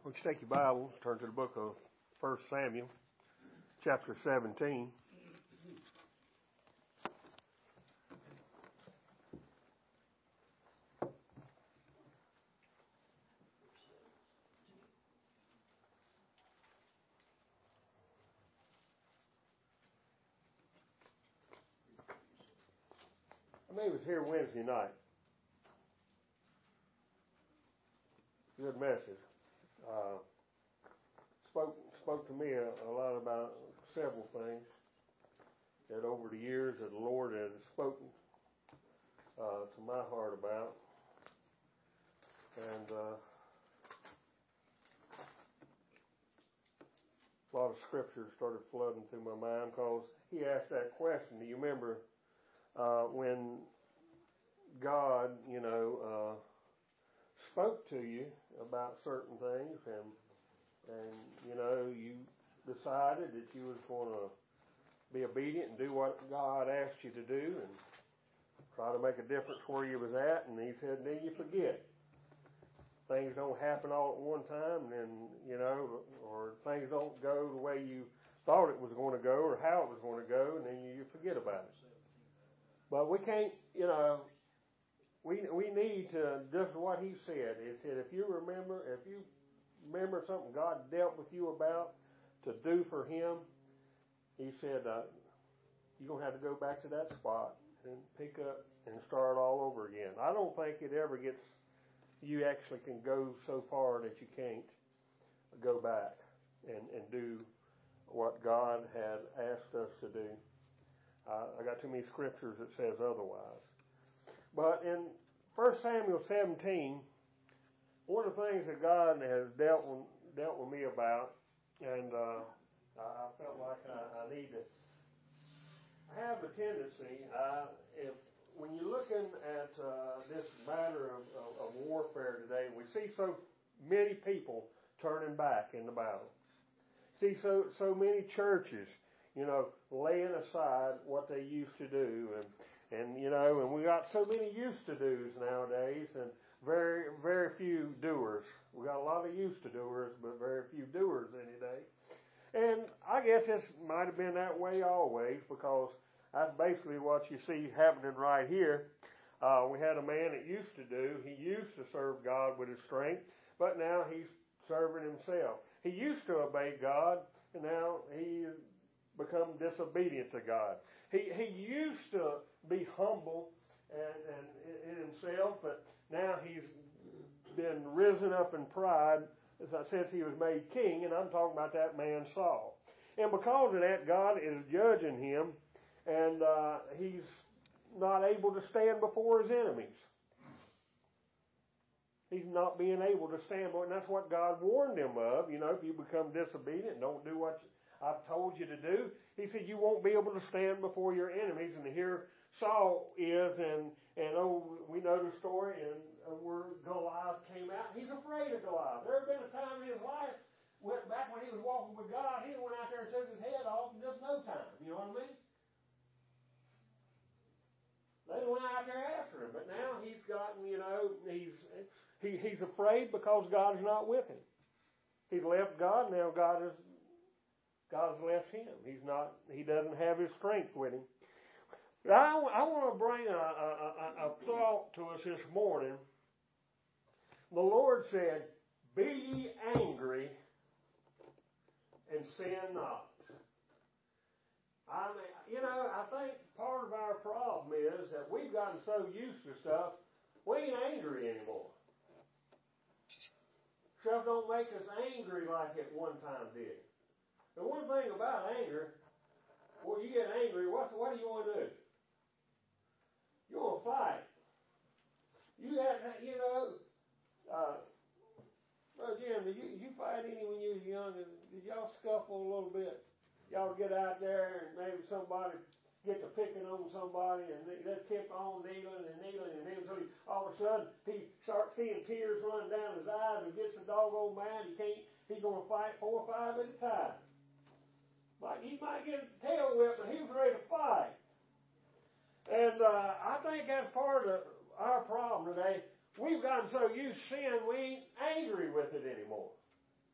Would you take your Bible, turn to the book of 1 Samuel, chapter 17. I may was here Wednesday night. Good message. Spoke to me a lot about several things that over the years that the Lord has spoken to my heart about. And a lot of scriptures started flooding through my mind because he asked that question. Do you remember when God, spoke to you about certain things and you decided that you was going to be obedient and do what God asked you to do and try to make a difference where you was at, and he said, then you forget. Things don't happen all at one time, and or things don't go the way you thought it was going to go or how it was going to go, and then you forget about it. But we can't, we need to, just what he said. He said, if you remember something God dealt with you about to do for him, he said, you're going to have to go back to that spot and pick up and start all over again. I don't think it ever gets, you actually can go so far that you can't go back and do what God had asked us to do. I got too many scriptures that says otherwise. But in 1 Samuel 17, one of the things that God has dealt with me about, and I felt like I need to have a tendency, when you're looking at this matter of warfare today, we see so many people turning back in the battle. See so many churches, laying aside what they used to do, and we got so many used to do's nowadays, and very, very few doers. We got a lot of used to doers, but very few doers any day. And I guess this might have been that way always, because that's basically what you see happening right here. We had a man that used to do. He used to serve God with his strength, but now he's serving himself. He used to obey God, and now he's become disobedient to God. He used to be humble and in himself, but now he's been risen up in pride since he was made king, and I'm talking about that man Saul. And because of that, God is judging him, and he's not able to stand before his enemies. He's not being able to stand before, and that's what God warned him of. If you become disobedient and don't do what I've told you to do, he said you won't be able to stand before your enemies. And here Saul is, and we know the story, and where Goliath came out. He's afraid of Goliath. There had been a time in his life, back when he was walking with God, he went out there and took his head off in just no time. You know what I mean? They went out there after him, but now he's gotten, he's afraid because God's not with him. He's left God, now God's left him. He doesn't have his strength with him. I want to bring a thought to us this morning. The Lord said, be ye angry and sin not. I think part of our problem is that we've gotten so used to stuff, we ain't angry anymore. Stuff don't make us angry like it one time did. The one thing about anger, when you get angry, what do you want to do? You want to fight. You have, Brother Jim, did you fight any when you was young? Did y'all scuffle a little bit? Y'all get out there and maybe somebody get to picking on somebody and they kept on needling, so all of a sudden he starts seeing tears running down his eyes and gets the doggone mad. He's going to fight 4 or 5 at a time. He might get a tail whip, but he was ready to fight. And I think that's part of our problem today. We've gotten so used to sin, we ain't angry with it anymore.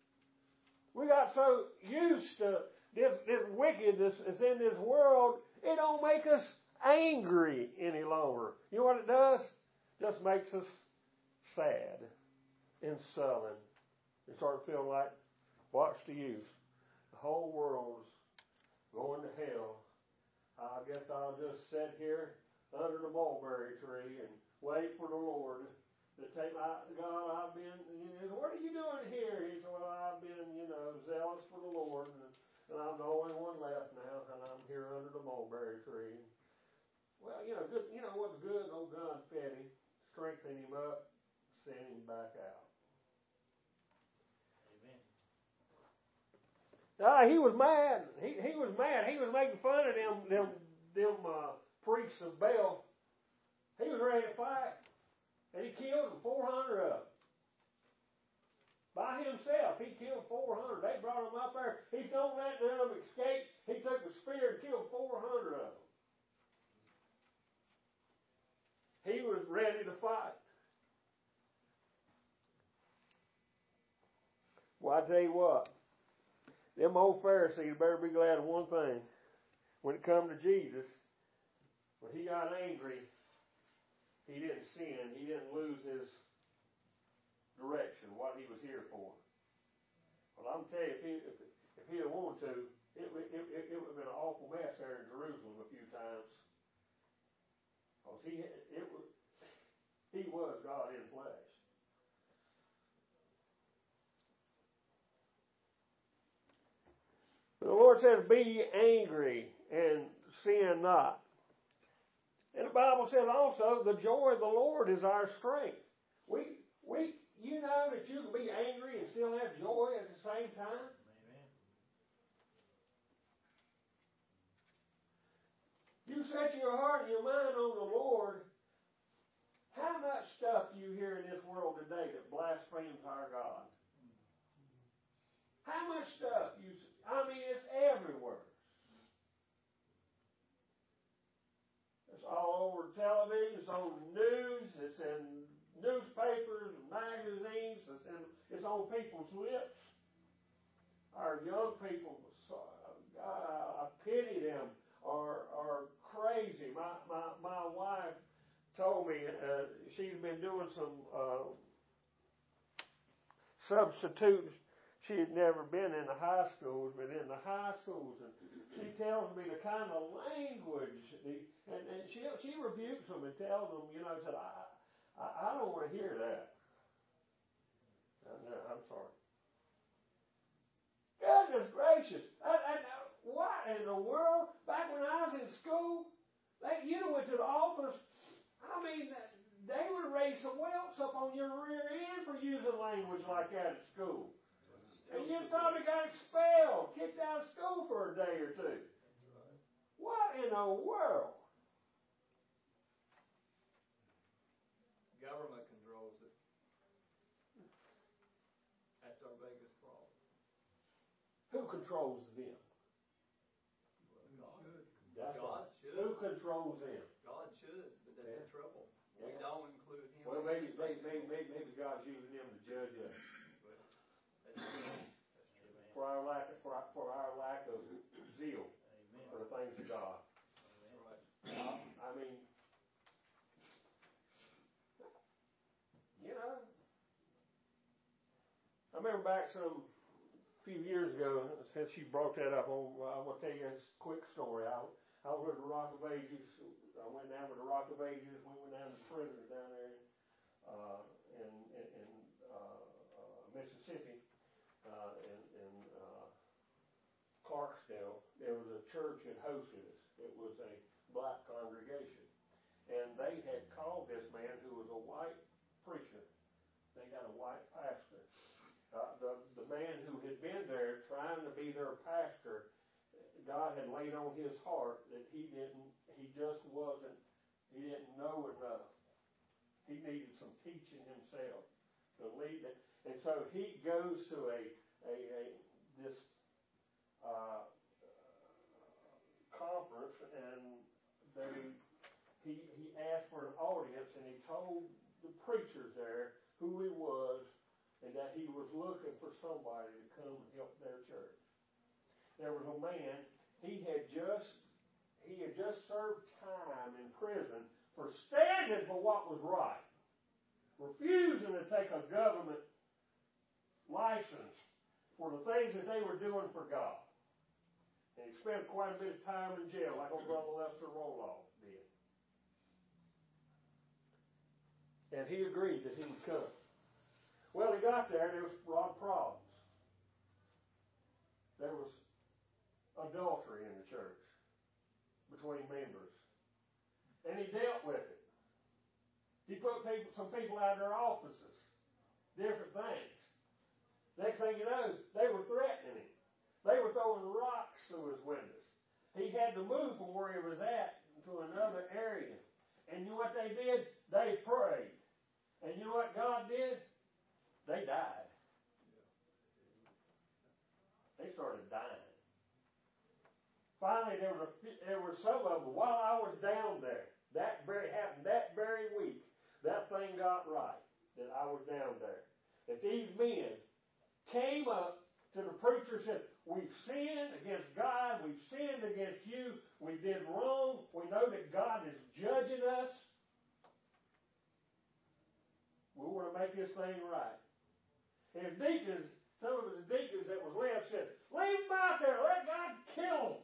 We got so used to this wickedness that's in this world, it don't make us angry any longer. You know what it does? It just makes us sad and sullen. And start feeling like, what's the use? The whole world's going to hell. I guess I'll just sit here under the mulberry tree and wait for the Lord to take my, God, I've been, what are you doing here? He said, well, I've been, zealous for the Lord, and I'm the only one left now, and I'm here under the mulberry tree. Well, good, what's good? Old God fed him, strengthened him up, sent him back out. He was mad. He was mad. He was making fun of them priests of Baal. He was ready to fight. And he killed them, 400 of them. By himself, he killed 400. They brought him up there. He don't let them escape. He took the spear and killed 400 of them. He was ready to fight. Well, I tell you what. Them old Pharisees better be glad of one thing. When it come to Jesus, when he got angry, he didn't sin. He didn't lose his direction, what he was here for. Well, I'm telling you, if he had wanted to, it would have been an awful mess there in Jerusalem a few times. Because he was God in flesh. The Lord says, be ye angry and sin not. And the Bible says also, the joy of the Lord is our strength. You know that you can be angry and still have joy at the same time? Amen. You set your heart and your mind on the Lord. How much stuff do you hear in this world today that blasphemes our God? How much stuff it's everywhere. It's all over television, it's on the news, it's in newspapers and magazines, it's on people's lips. Our young people, I pity them, are crazy. My wife told me she's been doing some substitutes. She had never been in the high schools, but in the high schools, and she tells me the kind of language, and she rebukes them and tells them, said, I don't want to hear that. I'm sorry. Goodness gracious! What in the world? Back when I was in school, went to the office. They would raise some welts up on your rear end for using language like that at school. And you probably got expelled, kicked out of school for a day or two. What in the world? Government controls it. That's our biggest problem. Who controls them? God. God should. Who controls them? God should, but that's the trouble. We don't include him. Well, maybe God's using them to judge us. For our lack of zeal for the things of God. I remember back some few years ago, since you brought that up, I'm going to tell you a quick story. I was with the Rock of Ages. I went down with the Rock of Ages. We went down to the prisons down there in Mississippi. In Clarksdale, there was a church that hosted us. It was a black congregation. And they had called this man who was a white preacher. They got a white pastor. The man who had been there trying to be their pastor, God had laid on his heart that he didn't know enough. He needed some teaching himself to lead it. And so he goes to this conference, and he asked for an audience, and he told the preachers there who he was and that he was looking for somebody to come and help their church. There was a man, he had just served time in prison for standing for what was right, refusing to take a government license for the things that they were doing for God. And he spent quite a bit of time in jail, like old Brother Lester Roloff did. And he agreed that he would come. Well, he got there, and there was a lot of problems. There was adultery in the church between members. And he dealt with it. He put some people out of their offices, different things. Next thing you know, they were threatening him. They were throwing rocks through his windows. He had to move from where he was at to another area. And you know what they did? They prayed. And you know what God did? They died. They started dying. Finally, there were some of them, while I was down there, happened that very week, that thing got right, that I was down there. That these men came up to the preacher and said, we've sinned against God, we've sinned against you, we did wrong, we know that God is judging us. We want to make this thing right. And his deacons, some of his deacons that was left said, leave them out there, let God kill them.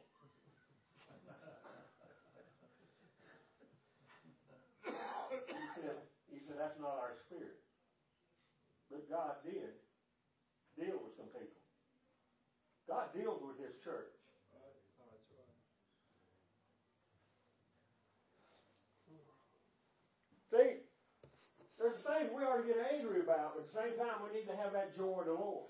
He said, that's not our spirit. But God did deal with some people. God deals with his church. See, there's things we ought to get angry about, but at the same time we need to have that joy of the Lord.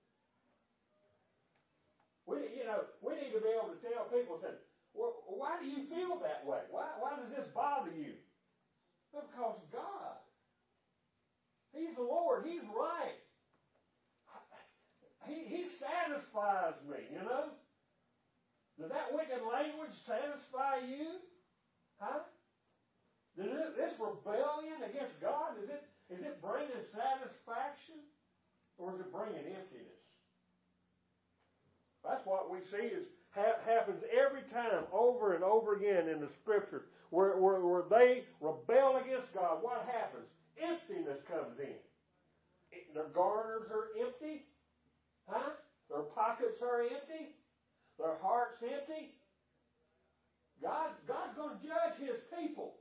We need to be able to tell people, say, well, why do you feel that way? Why does this bother you? Because God. He's the Lord. He's right. He satisfies me, you know. Does that wicked language satisfy you? Huh? Does this rebellion against God, is it bringing satisfaction? Or is it bringing emptiness? That's what we see happens every time, over and over again in the Scripture. Where they rebel against God, what happens? Emptiness comes in. Their garners are empty. Huh? Their pockets are empty. Their heart's empty. God's going to judge his people.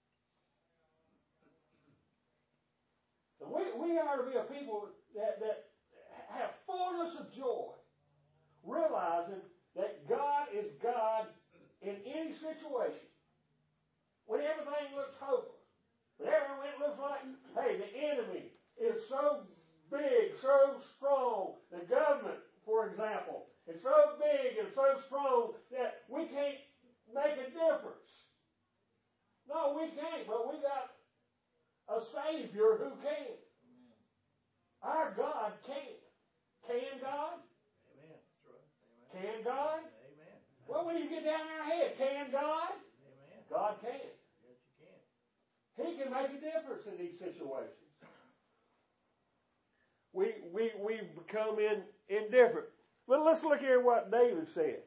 And we are to be a people that have fullness of joy, realizing that God is God in any situation. When everything looks hopeless, when everything looks like, hey, the enemy is so big, so strong, the government, for example, is so big and so strong that we can't make a difference. No, we can't, but we got a Savior who can. Our God can. Can God? Amen. That's right. Amen. Can God? Amen. Well, when you get down in our head, can God? Amen. God can. Yes, he can. He can make a difference in these situations. We've become indifferent. But let's look here at what David said.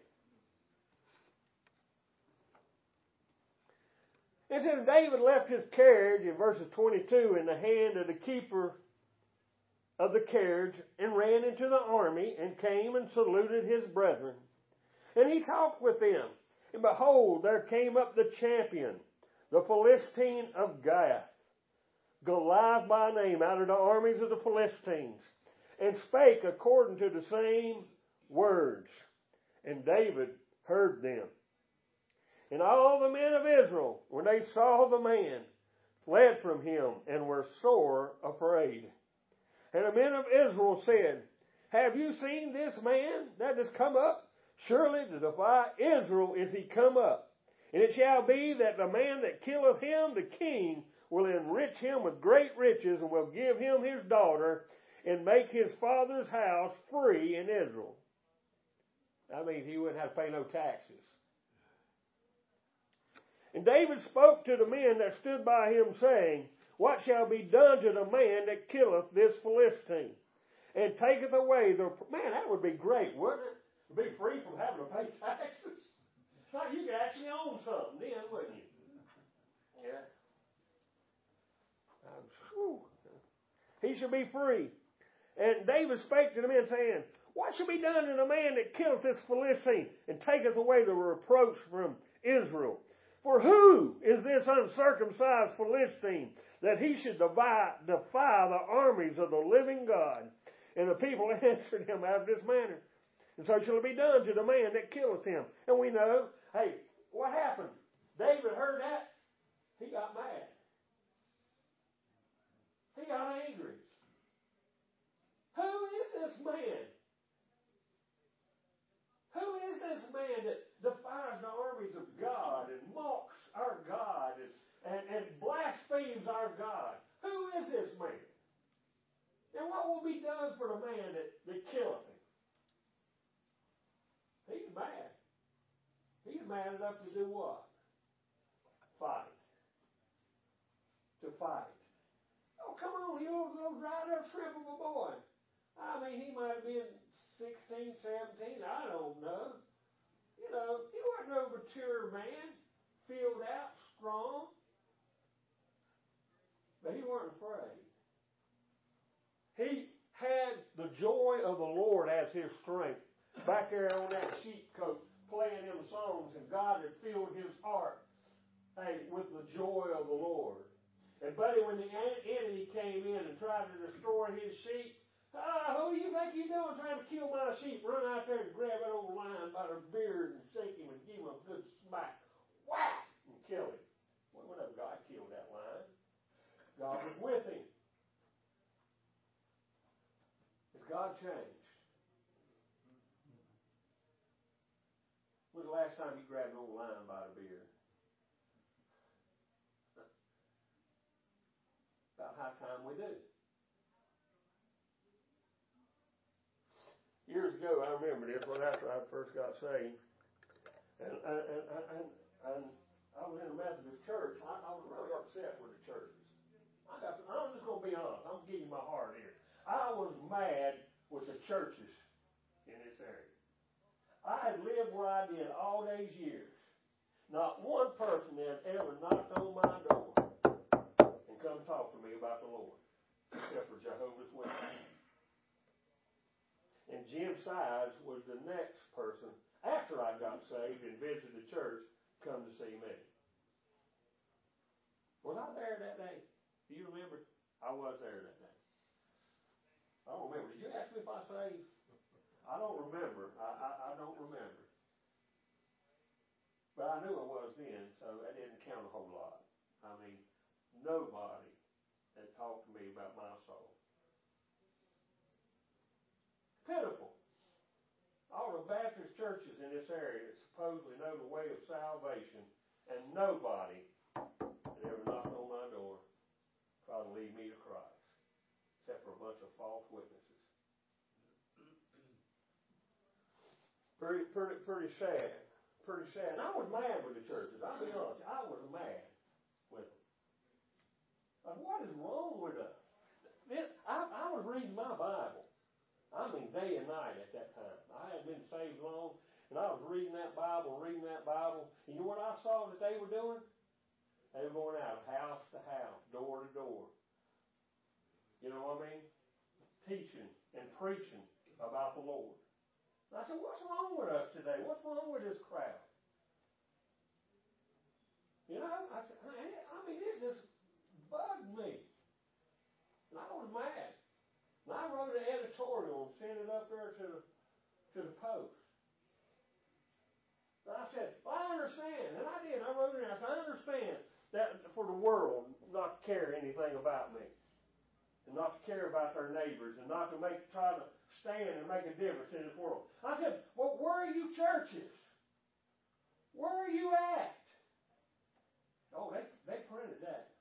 It says David left his carriage in verses 22 in the hand of the keeper of the carriage and ran into the army and came and saluted his brethren. And he talked with them. And behold, there came up the champion, the Philistine of Gath, Goliath by name, out of the armies of the Philistines, and spake according to the same words. And David heard them. And all the men of Israel, when they saw the man, fled from him and were sore afraid. And the men of Israel said, have you seen this man that has come up? Surely to defy Israel is he come up. And it shall be that the man that killeth him, the king, will enrich him with great riches and will give him his daughter and make his father's house free in Israel. That means he wouldn't have to pay no taxes. And David spoke to the men that stood by him, saying, what shall be done to the man that killeth this Philistine? and taketh away the... Man, that would be great, wouldn't it? To be free from having to pay taxes. So you could actually own something then, wouldn't you? Yeah. He shall be free. And David spake to the men, saying, What shall be done to the man that killeth this Philistine, and taketh away the reproach from Israel? For who is this uncircumcised Philistine, that he should defy the armies of the living God? And the people answered him after this manner. And so shall it be done to the man that killeth him. And we know, hey, what happened? David heard that. He got mad. He got angry. Who is this man? Who is this man that defies the armies of God and mocks our God and blasphemes our God? Who is this man? And what will be done for the man that killeth him? He's mad. He's mad enough to do what? Fight. To fight. Oh, come on, you little dried up shrimp of a boy. I mean, he might have been 16, 17, I don't know. You know, he wasn't no mature man, filled out, strong. But he wasn't afraid. He had the joy of the Lord as his strength. Back there on that sheep coat, playing them songs, and God had filled his heart, hey, with the joy of the Lord. And buddy, when the enemy came in and tried to destroy his sheep, who do you think you're doing trying to kill my sheep? Run out there and grab that old lion by the beard and shake him and give him a good smack. Whack! And kill him. Well, whenever God killed that lion, God was with him. Has God changed? When was the last time you grabbed an old lion by the beard? About high time we do. Years ago, I remember this one after I first got saved, and I was in a Methodist church. I was really upset with the churches. I'm just going to be honest. I'm going to give you my heart here. I was mad with the churches in this area. I had lived where I did all these years. Not one person had ever knocked on my door and come talk to me about the Lord, except for Jehovah's Witnesses. And Jim Sides was the next person, after I got saved and visited the church, come to see me. Was I there that day? Do you remember? I was there that day. I don't remember. Did you ask me if I saved? I don't remember. I don't remember. But I knew I was then, so that didn't count a whole lot. I mean, nobody had talked to me about my soul. Pitiful. All the Baptist churches in this area that supposedly know the way of salvation, and nobody had ever knocked on my door trying to lead me to Christ, except for a bunch of false witnesses. Pretty sad. Pretty sad. And I was mad with the churches. I'll be honest. I was mad with them. Like, what is wrong with us? I was reading my Bible. I mean, day and night at that time. I hadn't been saved long, and I was reading that Bible. And you know what I saw that they were doing? They were going out house to house, door to door. You know what I mean? Teaching and preaching about the Lord. And I said, what's wrong with us today? What's wrong with this crowd? You know, it just bugged me. And I was mad. And I wrote an editorial and sent it up there to the Post. And I said, well, I understand. And I did. I wrote it. I said, I understand that for the world not to care anything about me. And not to care about their neighbors. And not to try to stand and make a difference in this world. I said, well, where are you churches? Where are you at? Oh, they printed that.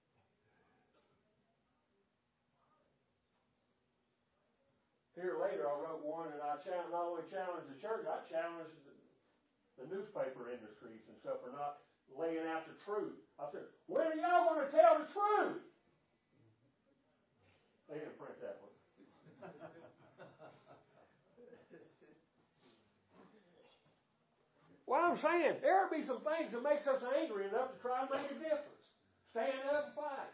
Here later, I wrote one, and I not only challenged the church, I challenged the newspaper industries and stuff for not laying out the truth. I said, when are y'all going to tell the truth? They didn't print that one. Well, I'm saying, there'll be some things that makes us angry enough to try and make a difference. Stand up and fight.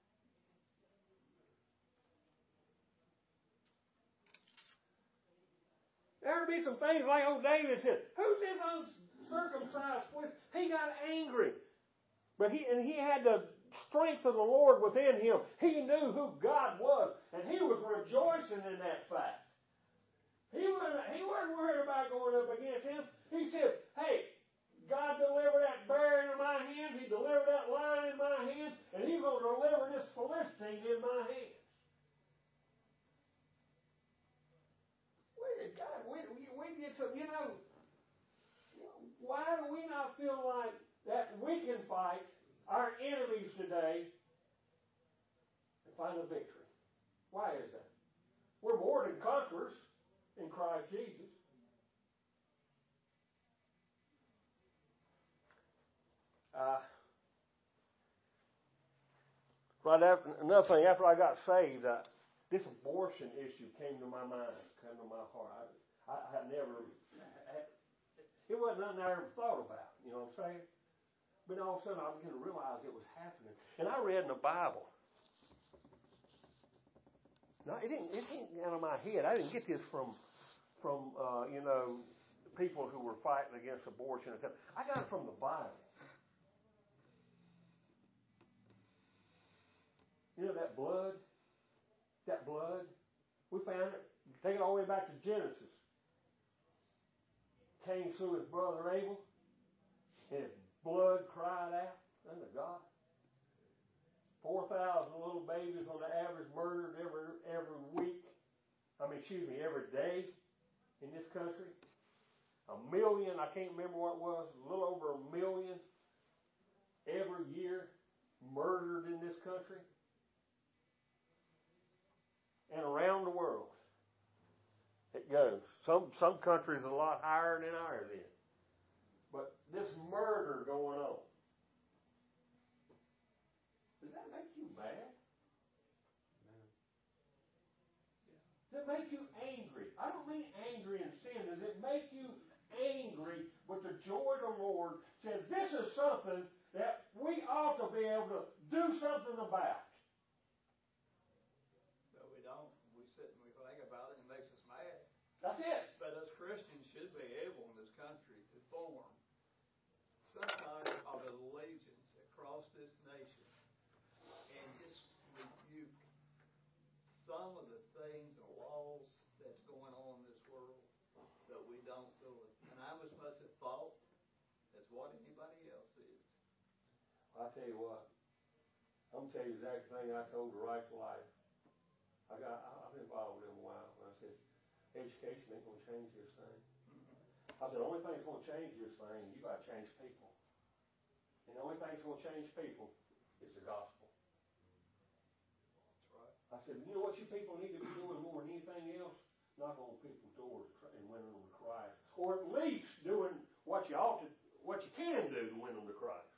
There'll be some things like old David said, who's this uncircumcised Philistine? He got angry. But he had the strength of the Lord within him. He knew who God was. And he was rejoicing in that fact. He wasn't worried about going up against him. He said, hey, God delivered that bear into my hands. He delivered that lion in my hands. And He's going to deliver this Philistine in my hands. God, we get some, why do we not feel like that we can fight our enemies today and find a victory? Why is that? We're more than conquerors in Christ Jesus. Another thing, after I got saved, this abortion issue came to my mind, came to my heart. I had never, it wasn't nothing I ever thought about, you know what I'm saying? But all of a sudden I began to realize it was happening. And I read in the Bible. Now, it didn't get out of my head. I didn't get this from people who were fighting against abortion. I got it from the Bible. You know that blood? We found it. Take it all the way back to Genesis. Cain slew his brother Abel, and his blood cried out unto God. 4,000 little babies on the average murdered every week. Every day in this country. 1 million, I can't remember what it was, a little over 1 million every year murdered in this country. And around the world, it goes. Some countries a lot higher than ours is. But this murder going on, does that make you mad? Does it make you angry? I don't mean angry in sin. Does it make you angry with the joy of the Lord? Says this is something that we ought to be able to do something about. That's it. But us Christians should be able in this country to form some kind of allegiance across this nation and just rebuke some of the things or laws that's going on in this world that we don't do it. And I'm as much at fault as what anybody else is. I'll tell you what. I'm going to tell you the exact thing I told the Right to Life. I've been involved with them a while. And I said, education ain't going to change this thing. I said, the only thing that's going to change this thing, you got to change people. And the only thing that's going to change people is the gospel. That's right. I said, you know what you people need to be doing more than anything else? Knocking on people's doors and winning them to Christ. Or at least doing what you can do to win them to Christ.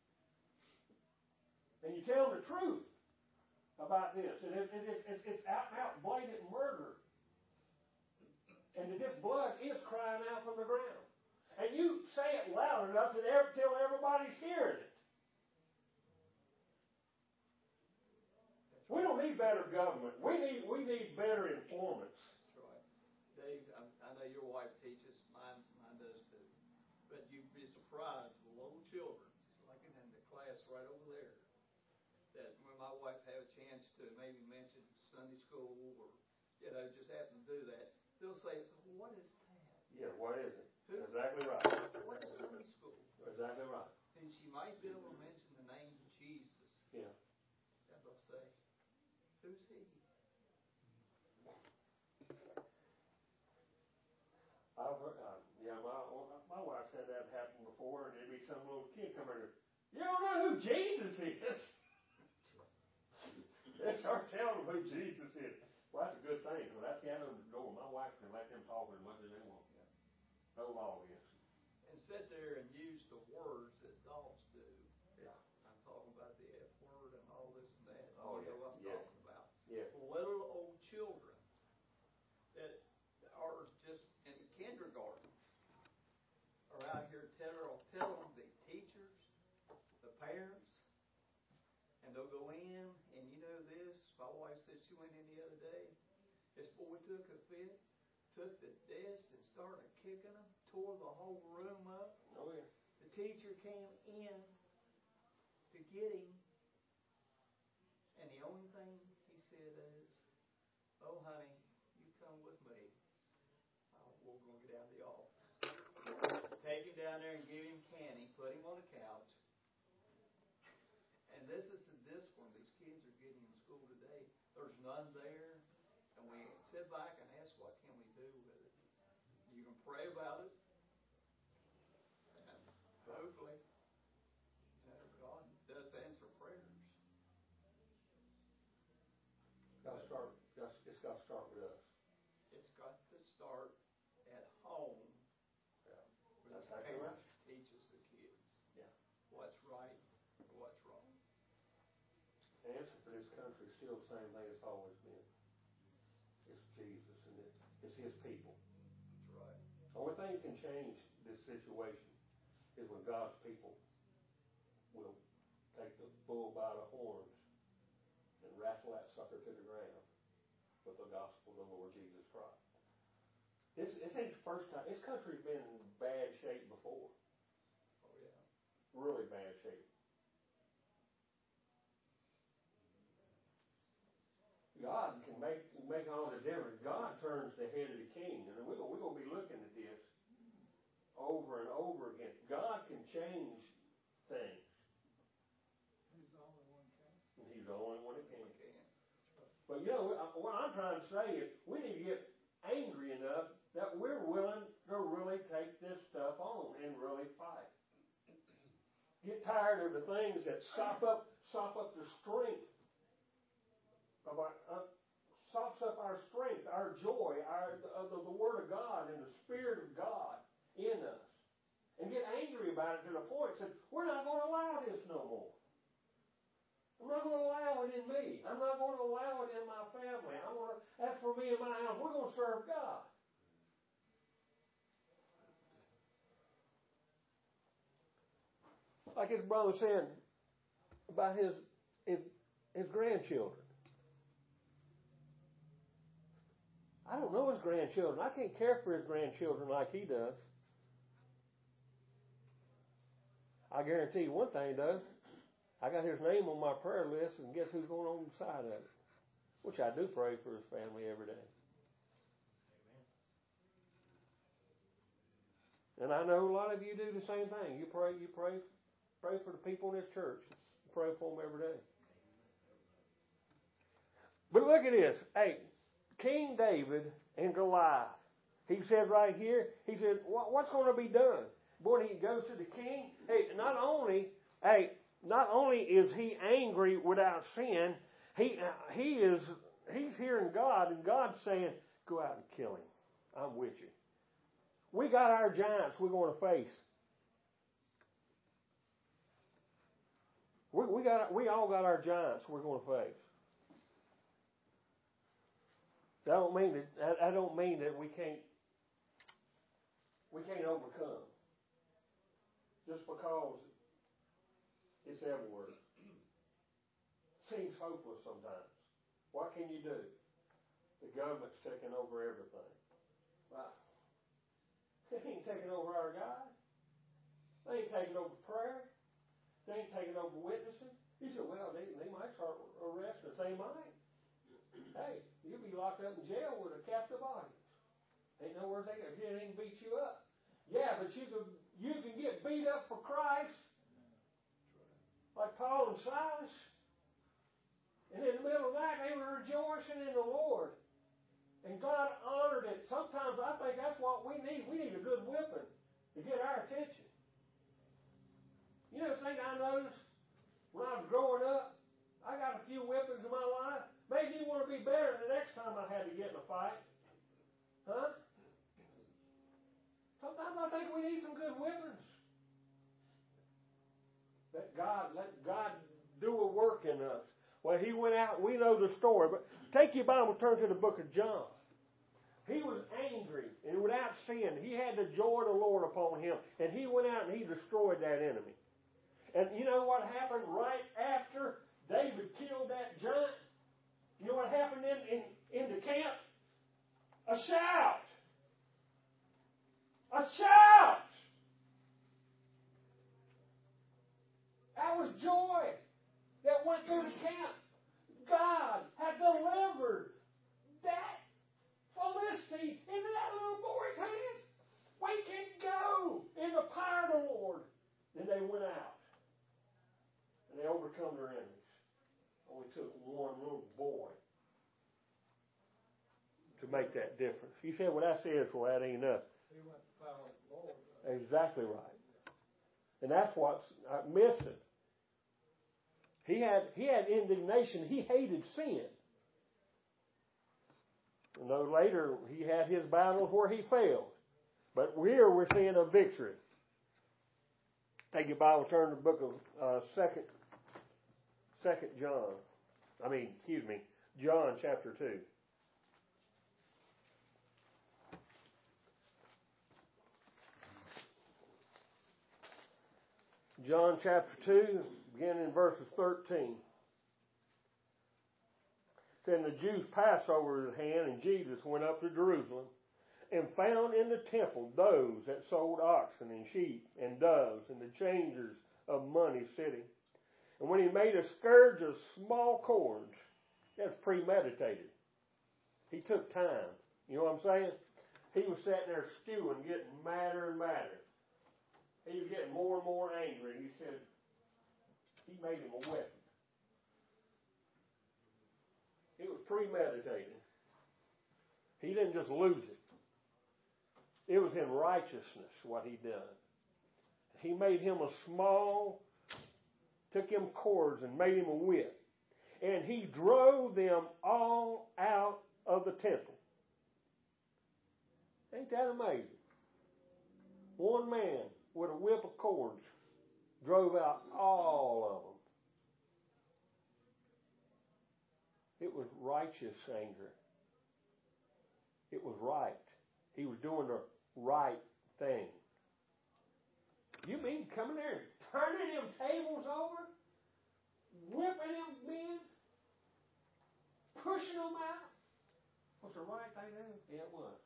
And you tell them the truth about this. And it's out and out blatant murder. And that this blood is crying out from the ground. And you say it loud enough till everybody's hearing it. We don't need better government. We need better informants. That's right. Dave, I know your wife teaches. Mine does too. But you'd be surprised, the little children, just like in the class right over there, that when my wife had a chance to maybe mention Sunday school or, just happen to do that, they'll say, what is that? Yeah, what is it? Exactly right. What is Sunday school? Exactly right. And she might be able to mention the name of Jesus. Yeah. And they'll say, who's he? I've heard, my wife said that happened before, and there'd be some little kid come in there. You don't know who Jesus is? They start telling them who Jesus is. Well, that's a good thing, because that's the end of the door. My wife can let them talk as much as they want. No law against them. And sit there and use the words that dogs do. Yeah. I'm talking about the F word and all this and that. Oh, yeah. You know what I'm talking about. Yeah. Little old children My wife said she went in the other day. This boy took a fit, took the desk and started kicking them, tore the whole room up. Oh, yeah. The teacher came in to get him, and the only thing he said is, "Oh, honey, you come with me. We're going to get out of the office." Take him down there and give him candy, put him on the couch. And this is the discipline these kids are getting in school today. There's none there, and we sit back and ask, what can we do with it? You can pray about it, and hopefully, God does answer prayers. It's got to start with us. It's got to start at home. Yeah. With That's the exactly parents right. teaches the kids. Yeah. What's right or what's wrong. The answer for this country is still the same thing it's always been. It's Jesus, and it's His people. That's right. The only thing that can change this situation is when God's people will take the bull by the horns and wrestle that sucker to the ground with the gospel of the Lord Jesus Christ. This ain't the first time. This country's been in bad shape before. Oh, yeah. Really bad shape. God can make all the difference. God turns the head of the king. And we're going to be looking at this over and over again. God can change things. He's the only one can. He's the only one that can. But what I'm trying to say is we need to get angry enough that we're willing to really take this stuff on and really fight. Get tired of the things that sop up the strength of sops up our strength, our joy, the Word of God and the Spirit of God in us. And get angry about it to the point that we're not going to allow this no more. I'm not going to allow it in me. I'm not going to allow it in my family. I'm going to, as for me and my house, we're going to serve God. Like his brother said about his grandchildren. I don't know his grandchildren. I can't care for his grandchildren like he does. I guarantee you one thing, though. I got his name on my prayer list, and guess who's going on the side of it? Which I do pray for his family every day. Amen. And I know a lot of you do the same thing. You pray for the people in this church. You pray for them every day. But look at this. Hey, King David and Goliath. He said right here, he said, what's going to be done? Boy, he goes to the king. Hey, not only is he angry without sin, he's hearing God, and God's saying, go out and kill him. I'm with you. We got our giants we're going to face. We all got our giants we're going to face. That don't mean that we can't overcome. Just because it's everywhere. Seems hopeless sometimes. What can you do? The government's taking over everything. Well, they ain't taking over our God. They ain't taking over prayer. They ain't taking over witnessing. You say, well, they might start arresting us. They might. Hey, you'll be locked up in jail with a captive audience. Ain't nowhere they can beat you up. Yeah, but you can get beat up for Christ, like Paul and Silas. And in the middle of that, they were rejoicing in the Lord. And God honored it. Sometimes I think that's what we need. We need a good whipping to get our attention. You know the thing I noticed when I was growing up? I got a few whippings in my life. Made me want to be better the next time I had to get in a fight. Huh? Sometimes I think we need some good whippings. Let God do a work in us. Well, he went out, we know the story, but take your Bible, turn to the book of John. He was angry and without sin. He had the joy of the Lord upon him, and he went out and he destroyed that enemy. And you know what happened right after David killed that giant? You know what happened in the camp? A shout. A shout. That was joy that went through the camp. God had delivered that Philistine into that little boy's hands. We can go in the power of the Lord. Then they went out. And they overcome their enemies. Only took one little boy to make that difference. You said, well, that's Israel. That ain't nothing. He went to power of the Lord. Exactly right. And that's what's missing. He had indignation. He hated sin. And though later he had his battles where he failed. But here we're seeing a victory. Take your Bible, turn to the book of John chapter 2. John chapter 2, beginning in verses 13. Then the Jews' Passover was at hand, and Jesus went up to Jerusalem, and found in the temple those that sold oxen and sheep and doves, and the changers of money sitting. And when he made a scourge of small cords, that's premeditated. He took time. You know what I'm saying? He was sitting there stewing, getting madder and madder. He was getting more and more angry. He said, he made him a weapon. It was premeditated. He didn't just lose it. It was in righteousness what he done. He made him took him cords and made him a whip. And he drove them all out of the temple. Ain't that amazing? One man with a whip of cords drove out all of them. It was righteous anger. It was right. He was doing the right thing. You mean coming there and turning them tables over? Whipping them men? Pushing them out? Was the right thing to do? Yeah, it was.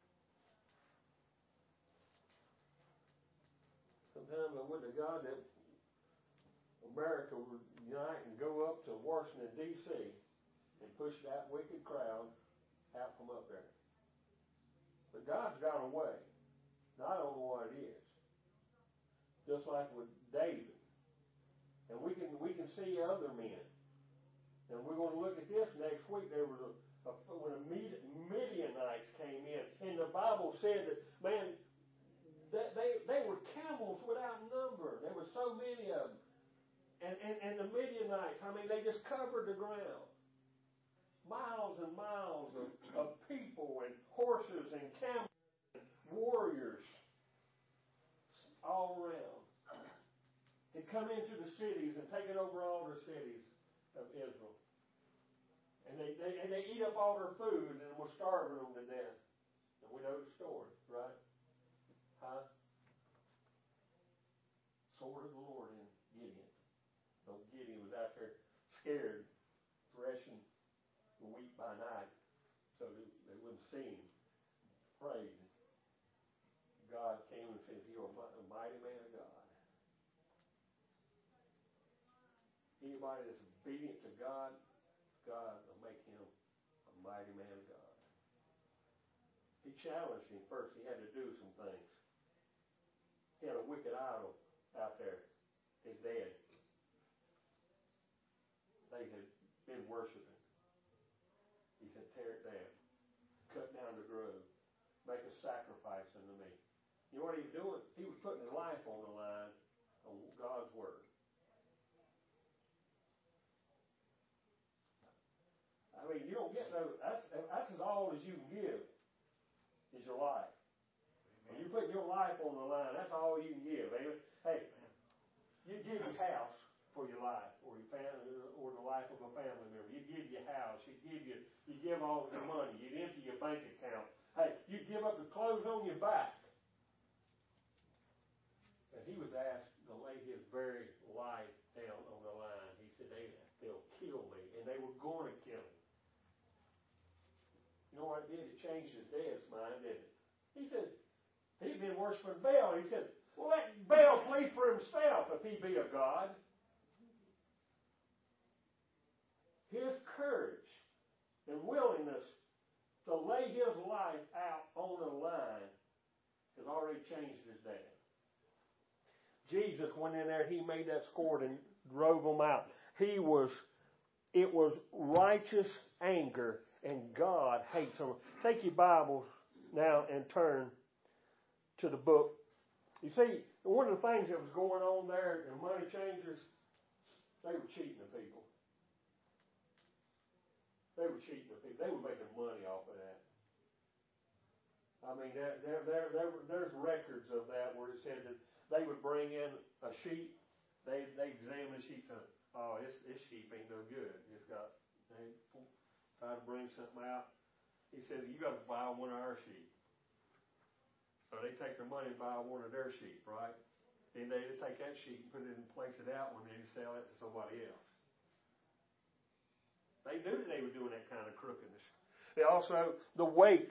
Sometimes I would to God that America would unite and go up to Washington, D.C. and push that wicked crowd out from up there. But God's got a way. Now, I don't know what it is. Just like with David. And we can see other men. And we're going to look at this next week. There was when the Midianites came in, and the Bible said that, man, they were camels without number. There were so many of them. And the Midianites, they just covered the ground. Miles and miles of people and horses and camels and warriors all around. Had come into the cities and taken over all the cities of Israel. And they eat up all their food and were starving them to death. And we know the story, right? Huh? Sword of the Lord in Gideon. So Gideon was out there scared, threshing the wheat by night so they wouldn't see him. Prayed. God came and said, "You're a mighty man of God." Anybody that's obedient to God, God will make him a mighty man of God. He challenged him first. He had to do some things. He had a wicked idol out there. His dad. They had been worshiping. He said, tear it down. Cut down the grove. Make a sacrifice unto me. You know what he was doing? He was putting his life on the line on God's word. You don't get no. That's as all as you can give. Is your life. When you put your life on the line, that's all you can give. Amen. Hey, you give your house for your life, or your family, or the life of a family member. You give your house. You give all your money. You empty your bank account. Hey, you give up the clothes on your back. And he was asked to lay his very life down on the line. He said, they'll kill me, and they were going to kill him. what it did, it changed his dad's mind, didn't it? He said, he'd been worshiping Baal. He said, well, let Baal plead for himself if he be a god. His courage and willingness to lay his life out on the line has already changed his dad. Jesus went in there, he made that score and drove them out. It was righteous anger, and God hates them. Take your Bibles now and turn to the book. You see, one of the things that was going on there in Money Changers, they were cheating the people. They were cheating the people. They were making money off of that. I mean, there's records of that where it said that they would bring in a sheep. They examine the sheep and, oh, this sheep ain't no good. They try to bring something out. He said, you got to buy one of our sheep. So they take their money and buy one of their sheep, right? Then they take that sheep and put it in place of that one and sell it to somebody else. They knew that they were doing that kind of crookedness. They also, the weights,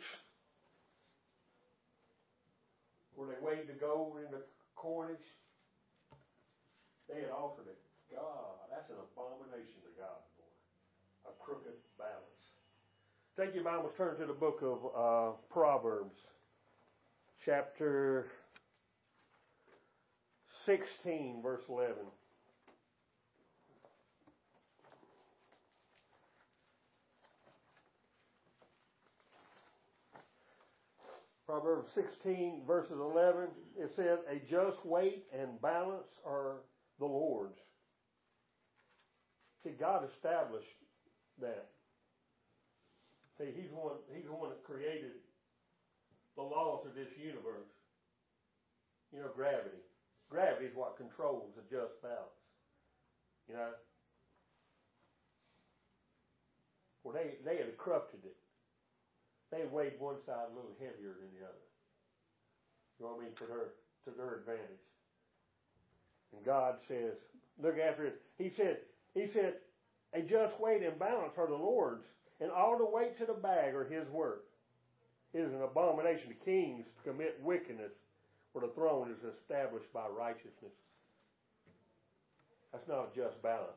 where they weighed the gold in the coinage, they had offered it. God, that's an abomination to God, boy. A crooked balance. Take your Bibles, turn to the book of Proverbs, chapter 16, verse 11. Proverbs 16, verses 11, it says, a just weight and balance are the Lord's. See, God established that. See, He's the one that created the laws of this universe. You know, gravity. Gravity is what controls a just balance. You know? Well, they had corrupted it. They weighed one side a little heavier than the other. You know what I mean? To their advantage. And God says, look after it. He said, a just weight and balance are the Lord's, and all the weights of the bag are His work. It is an abomination to kings to commit wickedness, where the throne is established by righteousness. That's not a just balance.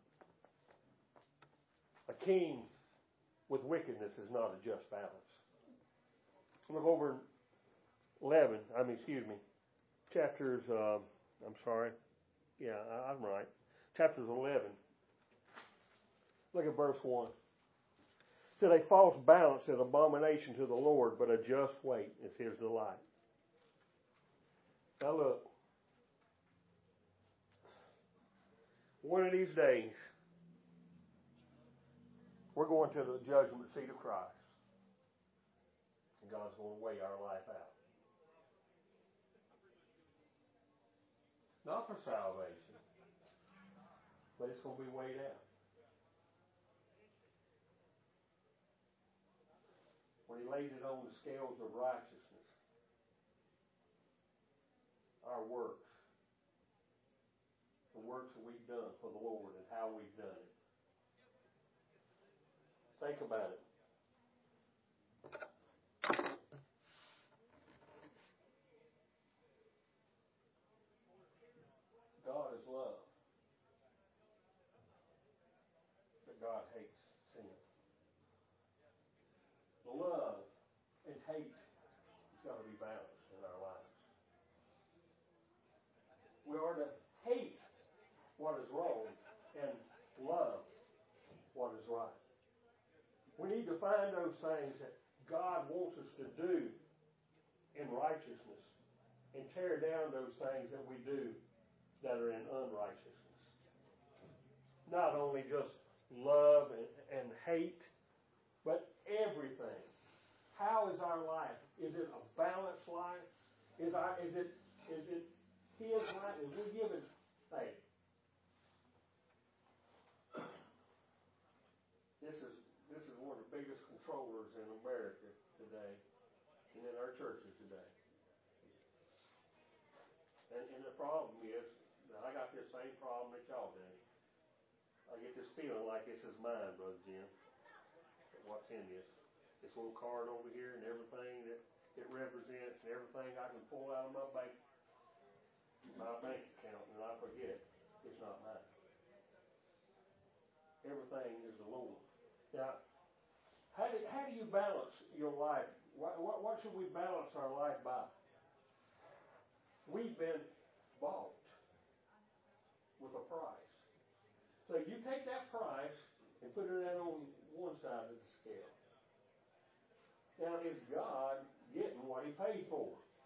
A king with wickedness is not a just balance. Look over chapters, I'm right. Chapters 11. Look at verse 1. It said, a false balance is abomination to the Lord, but a just weight is His delight. Now look. One of these days, we're going to the judgment seat of Christ. And God's going to weigh our life out. Not for salvation, but it's going to be weighed out. When He lays it on the scales of righteousness, our works, the works that we've done for the Lord and how we've done it. Think about it. God is love. But God hates sin. The love and hate has got to be balanced in our lives. We are to hate what is wrong and love what is right. We need to find those things that God wants us to do in righteousness and tear down those things that we do that are in unrighteousness. Not only just love and hate, but everything. How is our life? Is it a balanced life? Is it His life? Is we given? Hey, this is one of the biggest controllers in America today, and in our churches today. And the problem is, I got this same problem that y'all do. I get this feeling like this is mine, Brother Jim. What's in this? this little card over here and everything that it represents and everything I can pull out of my bank account and I forget it's not mine. Everything is the Lord. Now, how do you balance your life? What should we balance our life by? We've been bought with a price. So you take that price and put it on one side of the scale. Now, is God getting what He paid for?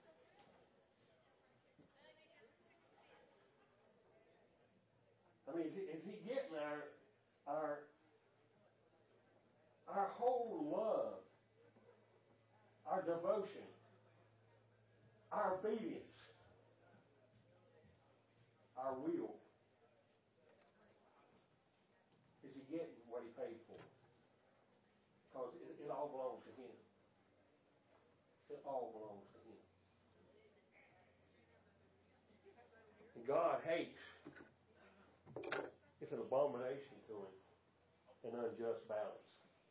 I mean, is He getting our whole love, our devotion, our obedience, our will? Is He getting what He paid for? Because it all belongs to Him. It all belongs to Him. And God hates. It's an abomination to Him. An unjust balance.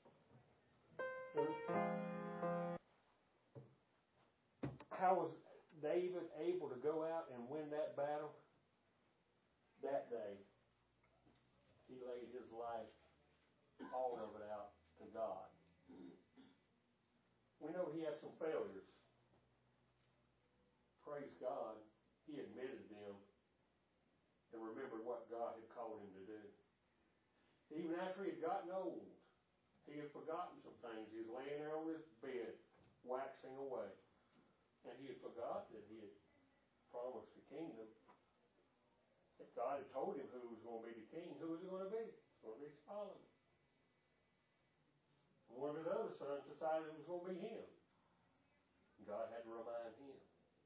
How was David able to go out and win that battle? That day, he laid his life, all of it out to God. We know he had some failures. Praise God, he admitted them and remembered what God had called him to do. Even after he had gotten old, he had forgotten some things. He was laying there on his bed, waxing away. And he had forgotten that he had promised the kingdom. If God had told him who was going to be the king, who was it going to be? It was going to be Solomon. One of his other sons decided it was going to be him. God had to remind him.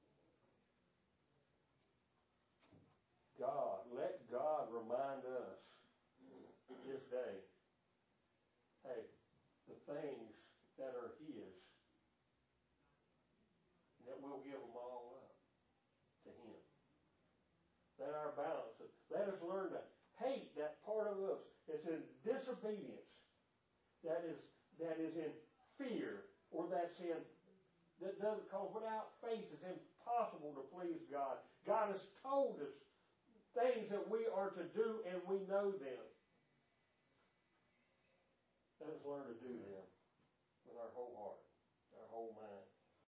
Let God remind us this day, hey, the things that are His, that we'll give them all up to Him. Let our balance, let us learn to hate that part of us that's in disobedience, that is in fear, or that doesn't, because without faith it's impossible to please God. God has told us things that we are to do, and we know them. Let us learn to do them with our whole heart, our whole mind.